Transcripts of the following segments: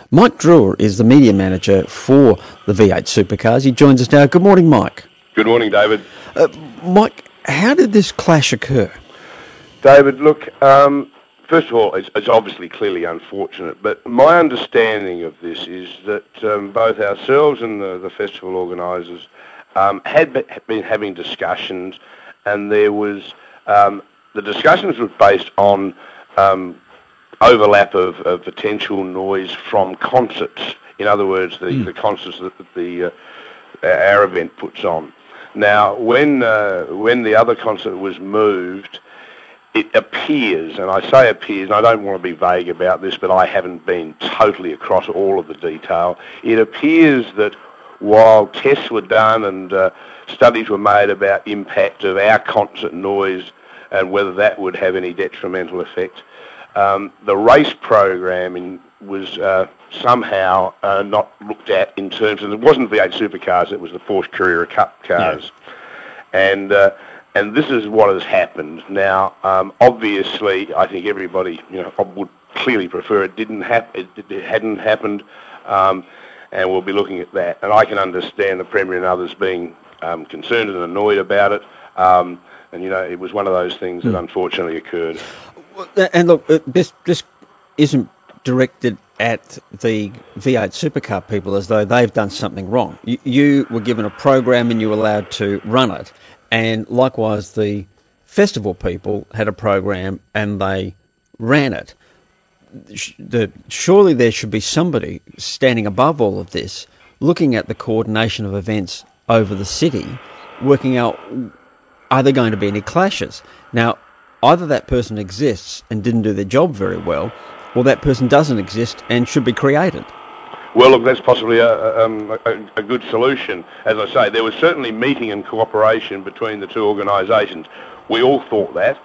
Mike Drewer is the media manager for the V8 Supercars. He joins us now. Good morning, Mike. Good morning, David. Mike, how did this clash occur? David, look, first of all, it's obviously clearly unfortunate, but my understanding of this is that both ourselves and the festival organisers had been having discussions, and there was the discussions were based on overlap of potential noise from concerts. In other words, the concerts that our event puts on. Now, when the other concert was moved, it appears, and I say appears, and I don't want to be vague about this, but I haven't been totally across all of the detail. It appears that while tests were done and studies were made about impact of our concert noise and whether that would have any detrimental effect, the race programming was somehow not looked at in terms of, it wasn't V8 Supercars, it was the Porsche Carrera Cup cars. Yeah. And this is what has happened. Now, obviously, I think everybody, would clearly prefer it didn't happen. It hadn't happened, and we'll be looking at that. And I can understand the Premier and others being concerned and annoyed about it. And it was one of those things that unfortunately occurred. And look, this isn't directed at the V8 Supercar people as though they've done something wrong. You were given a program and you were allowed to run it. And likewise, the festival people had a program and they ran it. Surely there should be somebody standing above all of this, looking at the coordination of events over the city, working out, are there going to be any clashes? Now, either that person exists and didn't do their job very well, or that person doesn't exist and should be created. Well, look, that's possibly a good solution. As I say, there was certainly meeting and cooperation between the two organisations. We all thought that,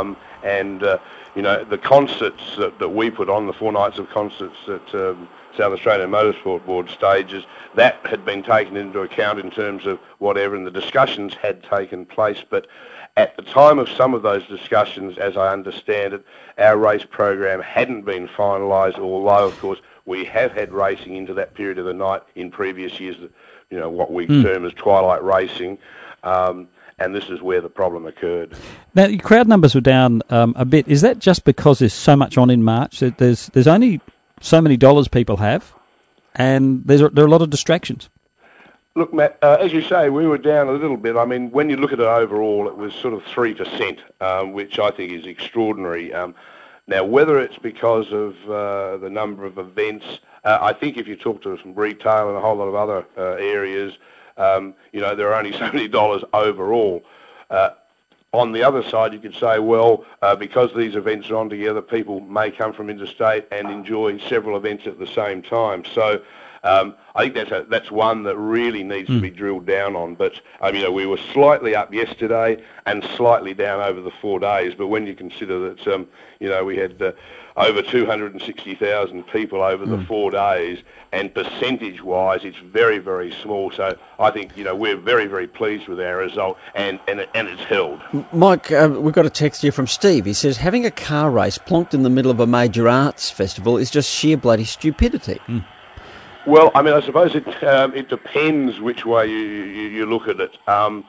the concerts that we put on, the 4 nights of concerts at South Australian Motorsport Board stages, that had been taken into account in terms of whatever, and the discussions had taken place. But at the time of some of those discussions, as I understand it, our race program hadn't been finalised, although, of course, we have had racing into that period of the night in previous years, what we term as twilight racing, and this is where the problem occurred. Now, your crowd numbers were down a bit. Is that just because there's so much on in March? There's only so many dollars people have, and there are a lot of distractions. Look, Matt, as you say, we were down a little bit. I mean, when you look at it overall, it was sort of 3%, which I think is extraordinary. Now, whether it's because of the number of events, I think if you talk to some retail and a whole lot of other areas, there are only so many dollars overall. On the other side, you could say, well, because these events are on together, people may come from interstate and enjoy several events at the same time. So I think that's one that really needs to be drilled down on. But we were slightly up yesterday and slightly down over the 4 days. But when you consider that we had over 260,000 people over the 4 days, and percentage-wise, it's very, very small. So I think we're very, very pleased with our result, and it's held. Mike, we've got a text here from Steve. He says having a car race plonked in the middle of a major arts festival is just sheer bloody stupidity. Well, I suppose it depends which way you look at it.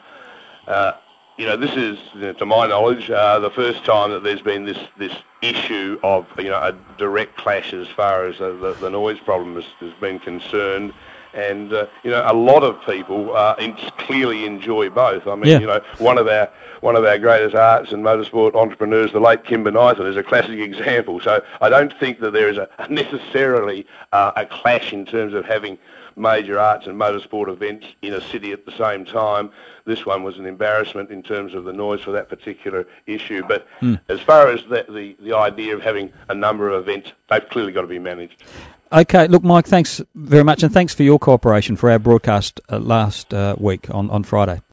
This is, to my knowledge, the first time that there's been this issue of a direct clash as far as the noise problem has been concerned. And a lot of people clearly enjoy both. One of our greatest arts and motorsport entrepreneurs, the late Kim Benaithen, is a classic example. So I don't think that there is necessarily a clash in terms of having major arts and motorsport events in a city at the same time. This one was an embarrassment in terms of the noise for that particular issue. But as far as the idea of having a number of events, they've clearly got to be managed. Okay, look, Mike, thanks very much, and thanks for your cooperation for our broadcast last week on Friday.